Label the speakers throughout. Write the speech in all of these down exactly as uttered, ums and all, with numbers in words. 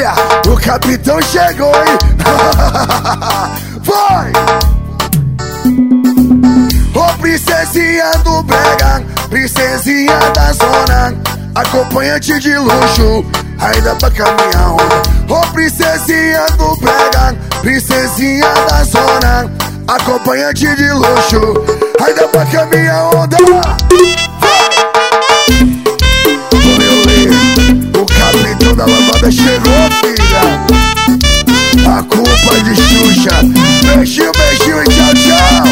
Speaker 1: filha, o capitão chegou, hein? Vai! Ô princesinha do brega, princesinha da zona, acompanhante de luxo, ainda banca minha onda. Ô princesinha do brega, princesinha da zona, acompanhante de luxo, ainda banca minha onda. O capitão da lambada chegou, filha. A culpa é de Xuxa. Beijinho, beijinho e tchau, tchau.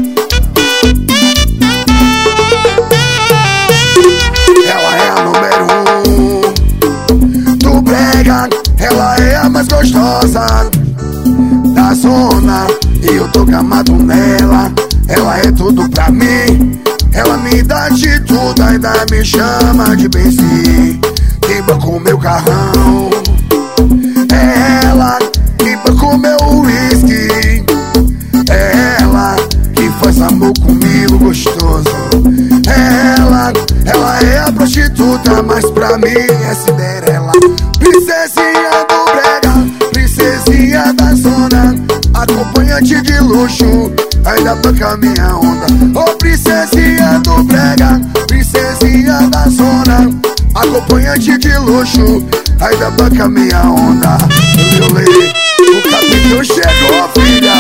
Speaker 1: Ela é a número um do brega, ela é a mais gostosa da zona e eu tô gamado nela. Ela é tudo pra mim, ela me dá de tudo, ainda me chama de benzi. Que banca o meu carrão, é ela que banca o meu whisky, é ela que faz amor comigo gostoso. É ela, ela é a prostituta, mas pra mim é Cinderela. Princesinha do brega, princesinha da zona, acompanhante de luxo, ainda banca minha onda. Ô princesinha do brega, princesinha da zona, acompanhante de luxo, ainda banca minha onda. Eu leio, o capitão chegou, filha.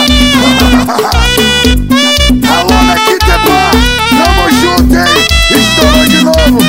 Speaker 1: Alô, Naquitepá, tamo junto, hein? Estourou de novo.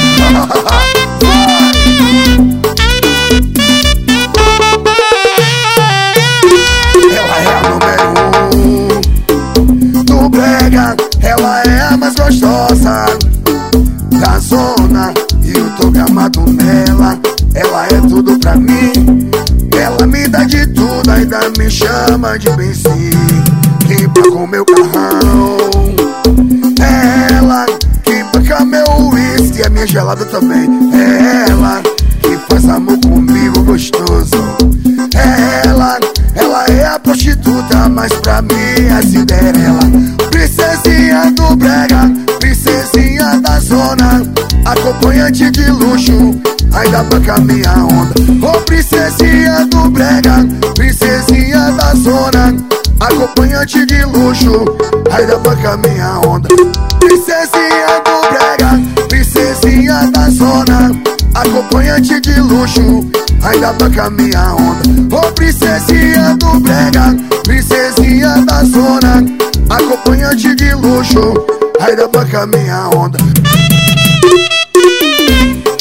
Speaker 1: Ela é a número um do brega, ela é a mais gostosa da zona e eu tô gamado nela. Ela é tudo pra mim, ela me dá de tudo, ainda me chama de benzi. Que banca o meu carrão, é ela que banca meu whisky, é minha gelada também. É ela que faz amor comigo gostoso. É ela, ela é a prostituta, mas pra mim é Cinderela. Princesinha do brega, princesinha da zona, acompanhante de luxo, ainda banca minha onda. Ô princesinha do brega, princesinha da zona, acompanhante de luxo, ainda banca minha onda. Princesinha do brega, princesinha da zona, acompanhante de luxo, ainda banca minha onda. Ô princesinha do brega, princesinha da zona, acompanhante de luxo, ainda banca minha onda.